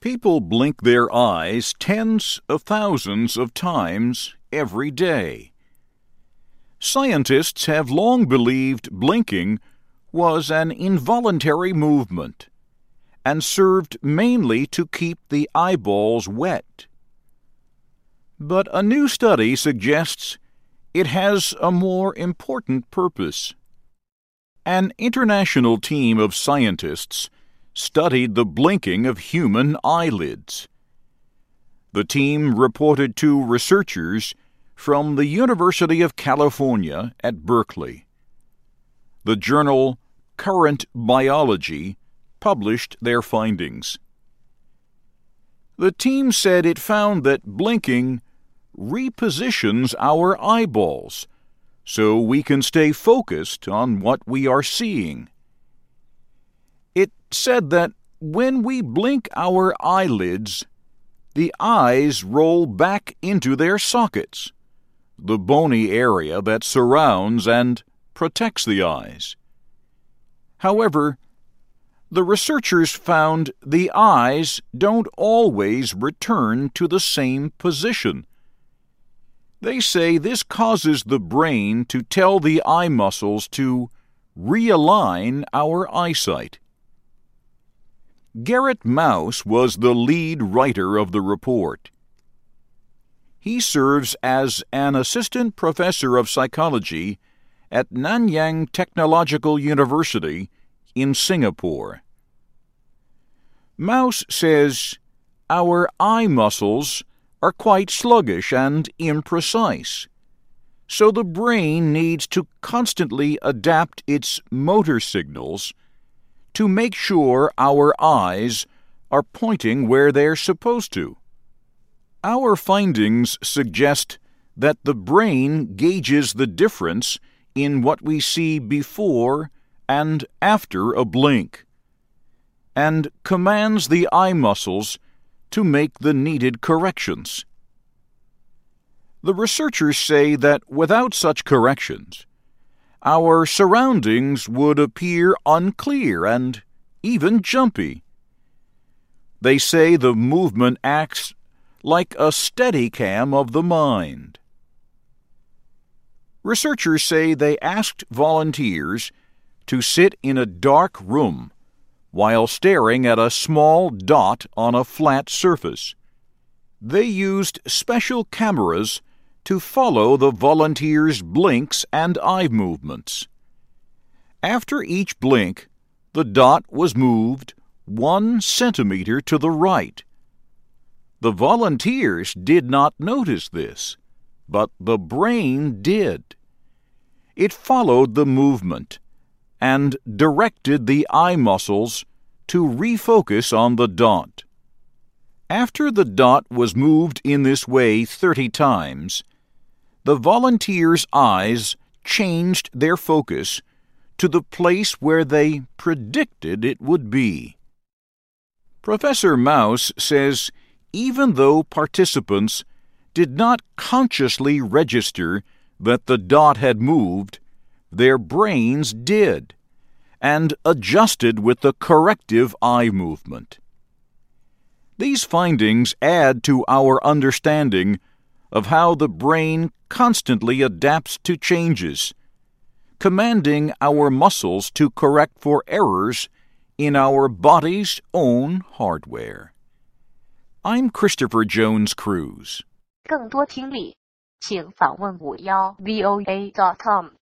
People blink their eyes tens of thousands of times every day. Scientists have long believed blinking was an involuntary movement and served mainly to keep the eyeballs wet. But a new study suggests it has a more important purpose. An international team of scientists studied the blinking of human eyelids. The team reported to researchers from the University of California at Berkeley. The journal Current Biology published their findings. The team said it found that blinking repositions our eyeballs so we can stay focused on what we are seeing. It said that when we blink our eyelids, the eyes roll back into their sockets, the bony area that surrounds and protects the eyes. However, the researchers found the eyes don't always return to the same position. They say this causes the brain to tell the eye muscles to realign our eyesight. Garrett Mouse was the lead writer of the report. He serves as an assistant professor of psychology at Nanyang Technological University in Singapore. Mouse says our eye muscles are quite sluggish and imprecise, so the brain needs to constantly adapt its motor signals to make sure our eyes are pointing where they're supposed to. Our findings suggest that the brain gauges the difference in what we see before and after a blink, and commands the eye muscles to make the needed corrections. The researchers say that without such corrections, our surroundings would appear unclear and even jumpy. They say the movement acts like a Steadicam of the mind. Researchers say they asked volunteers to sit in a dark room while staring at a small dot on a flat surface. They used special cameras to follow the volunteers' blinks and eye movements. After each blink, the dot was moved 1 centimeter to the right. The volunteers did not notice this, but the brain did. It followed the movement and directed the eye muscles to refocus on the dot. After the dot was moved in this way 30 times, the volunteers' eyes changed their focus to the place where they predicted it would be. Professor Mouse says even though participants did not consciously register that the dot had moved, their brains did, and adjusted with the corrective eye movement. These findings add to our understanding of how the brain constantly adapts to changes, commanding our muscles to correct for errors in our body's own hardware. I'm Christopher Jones Cruz. 更多听力，请访问51voa.com。